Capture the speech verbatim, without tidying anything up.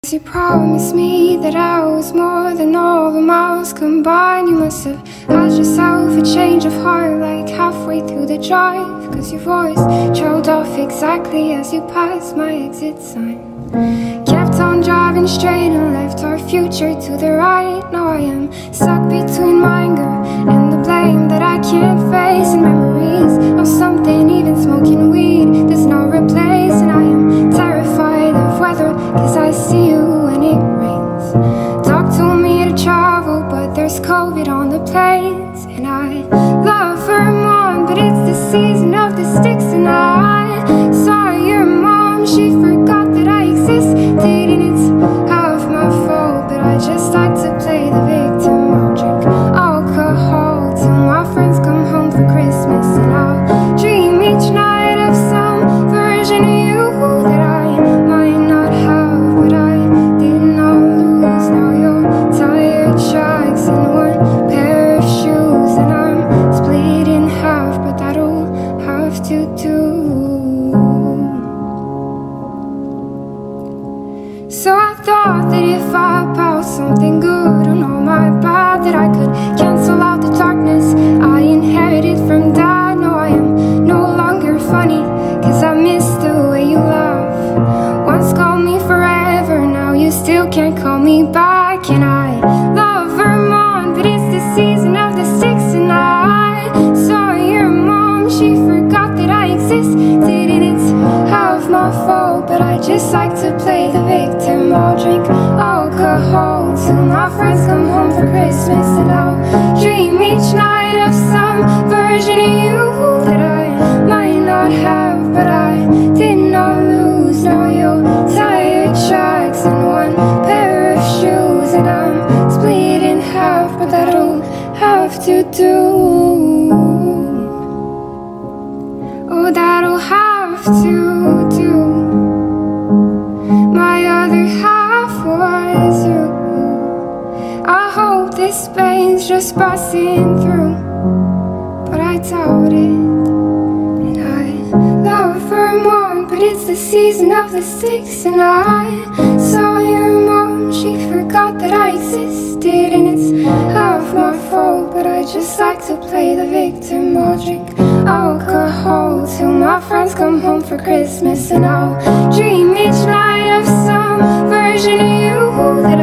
You promised me that I was more than all the miles combined. You must have had yourself a change of heart like halfway through the drive, cause your voice trailed off exactly as you passed my exit sign. Kept on driving straight and left our future to the right. Now I am stuck between my anger and the blame that I can't face, and memories of something even smoking weed does not replace. And I am terrified of weather cause I see you when it rains. Doc told me to travel but there's COVID on the planes. And I love Vermont but it's the season of the sticks. And I saw your mom, she forgot that I existed, and it's half my fault, but I just like to play the victim. I'll drink alcohol till my friends come home for Christmas, and I'll dream each night of some version of you that I might not have, but I did not lose. Now you're tired tracks and one pair of shoes, and I'm split in half, but that'll have to do. So I thought that if I bought something good on all my bad, that I could cancel out the darkness I inherited from dad. No, I am no longer funny cause I miss the way you laugh. Once called me forever, now you still can't call me back. And I love Vermont but it's the season of the sticks. And I saw your mom, she forgot that I existed, and it's half my fault, but I just like to play the victim. I'll drink alcohol till my friends come home for Christmas, and I'll dream each night of some version of you that I might not have, but I did not lose. Now you're tired tracks and one pair of shoes, and I'm split in half, but that'll have to do. Oh, that'll have to do. My other half was you. I hope this pain's just passing through, but I doubt it. And I love Vermont but it's the season of the sticks. And I saw your mom, she forgot that I existed, and it's half my fault, but I just like to play the victim. I'll drink alcohol till my friends come home for Christmas, and I'll dream each night of some version of you that